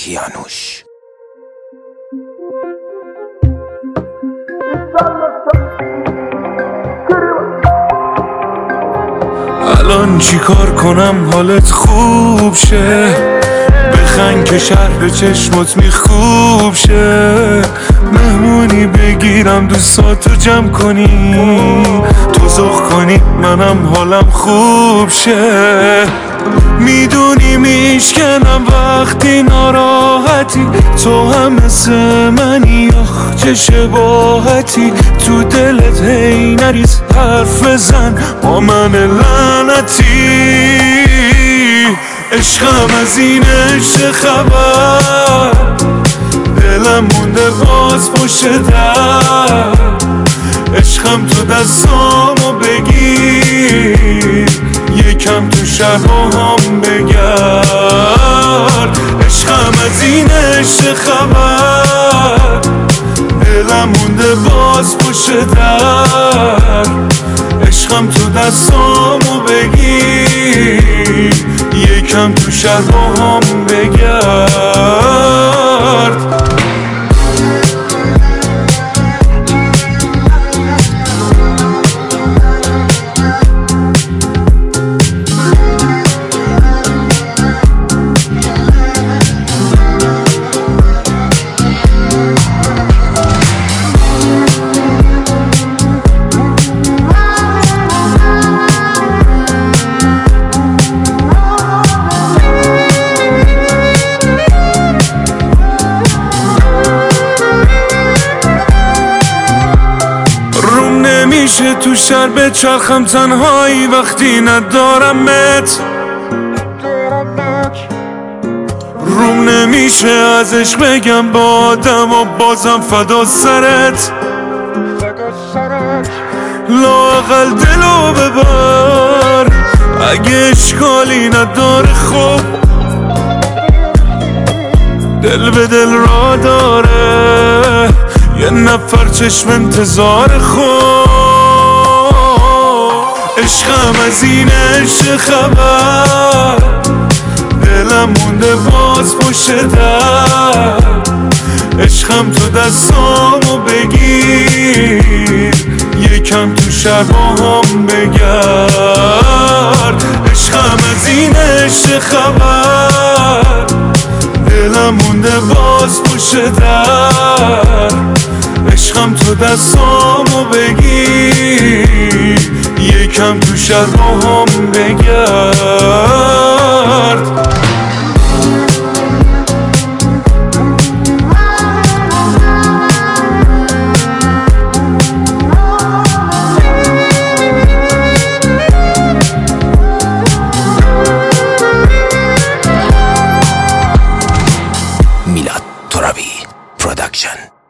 کیانوش. الان چی کار کنم حالت خوب شه؟ بخند که شهر چشمت میخوب شه. مهمونی بگیرم دوستاتو جمع کنی، تو ذوق کنی منم حالم خوب شه. میدونی میشکنم وقتی ناراحتی، تو هم مثل منی آخ چه شباهتی. تو دلت هی نریز حرف بزن با من لعنتی. عشقم از این عشق خبر، دلم مونده باز پشت در. عشقم تو دستامو بگیر، یکم تو شهر هم بگرد. عشقم از این عشق خبر، دلم مونده باز پشت در. عشقم تو دستامو بگیر، یکم تو شهر هم بگرد. میشه تو شهر بچرخم تنهایی وقتی ندارمت. روم نمیشه ازش بگم با آدم و بازم فدا سرت. لااقل دلو ببر اگه اشکالی نداره. خب دل به دل را داره، یه نفر چشم انتظار. خب عشقم از این عشق خبر، دلم مونده باز پشت در. عشقم تو دستامو بگیر، یکم تو شهر هم بگرد. عشقم از این عشق خبر، دلم مونده باز پشت در. عشقم تو دستامو بگیر، یکم تو شهر هم بگرد. میلاد ترابی پروداکشن.